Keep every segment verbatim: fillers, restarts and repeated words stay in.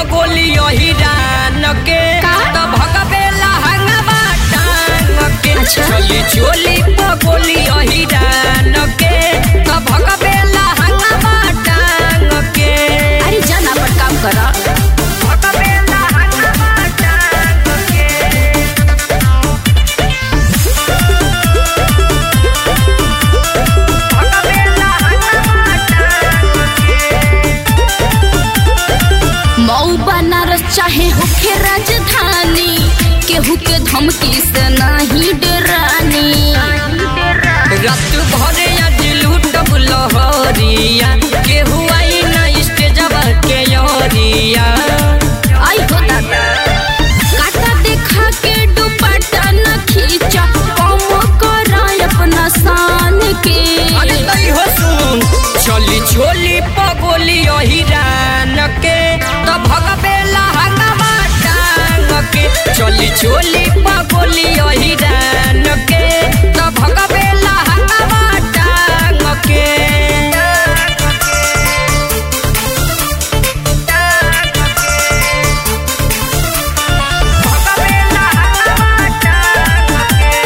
पगोली हिरान के तो भगबेला हंगवा टांग के चली चोली पगोली हिरान के तो भगबेला हंगवा टांग के। अरे जाना पर काम करा भगबेला हंगवा टांग के। भगबेला हंगवा टांग के। मऊ बनारस चाहे होखे राजधानी केहू के धमकी से नहीं डरानी। रात भरे आज लूटब लहरिया केहू आई न स्टेजवा के योरिया। आई हो दादा काटा देखा के दुपट्टा न खींचा कम करा अपना शान के। अरे तई हो सुन चली चोली पगोली हिरान के तो भगबेला हंगवा टांग के। चली चोली पगोली हिरान के तो भगबेला हंगवा टांग के। भगबेला हंगवा टांग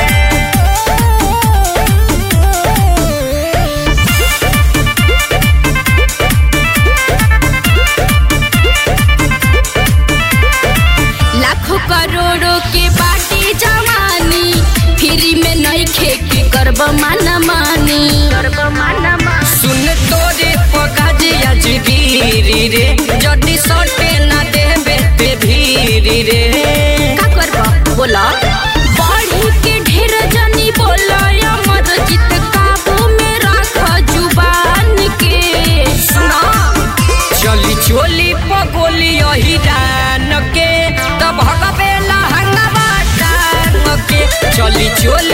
लाखों करोड़ों के बाटी जवानी फ्री में नहीं खेती करब माना मानी। सुन तोरे पकाजी आज गिरी रे जदी सटे ना देबे पे भीरी रे। का करब बोला बढ़ी के ढेर जनी बोला अमर जीत काबू में रख जुबान के। सुना चली चोली पगोली हिरान के तो भगबेला हंगवा टांग के। चली चोली